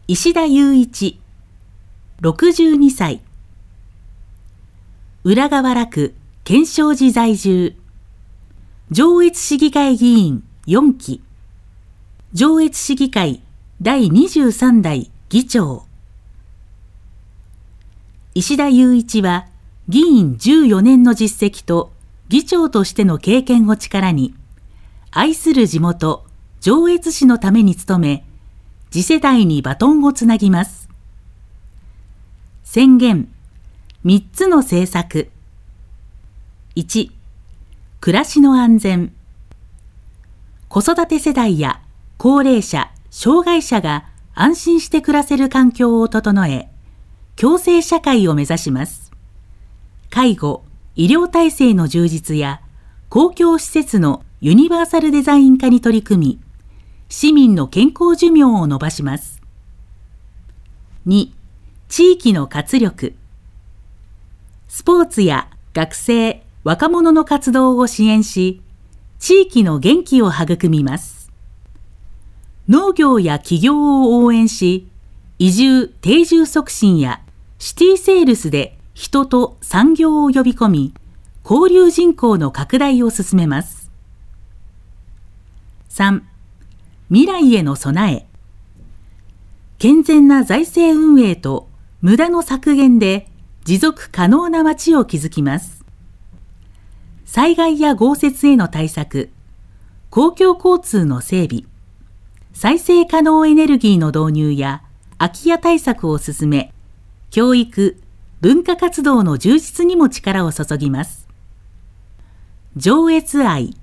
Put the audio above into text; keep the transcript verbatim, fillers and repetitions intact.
石田雄一、ろくじゅうにさい、浦河原区建正寺在住、上越市議会議員よんき、上越市議会だいにじゅうさんだい議長。石田雄一は議員じゅうよねんの実績と議長としての経験を力に、愛する地元上越市のために努め、次世代にバトンをつなぎます。宣言みっつの政策。いち、暮らしの安全。子育て世代や高齢者、障害者が安心して暮らせる環境を整え、共生社会を目指します。介護・医療体制の充実や公共施設のユニバーサルデザイン化に取り組み、市民の健康寿命を伸ばします。に、地域の活力。スポーツや学生、若者の活動を支援し、地域の元気を育みます。農業や起業を応援し、移住・定住促進やシティセールスで人と産業を呼び込み、交流人口の拡大を進めます。さん、未来への備え。健全な財政運営と無駄の削減で持続可能な街を築きます。災害や豪雪への対策、公共交通の整備、再生可能エネルギーの導入や空き家対策を進め、教育・文化活動の充実にも力を注ぎます。上越愛。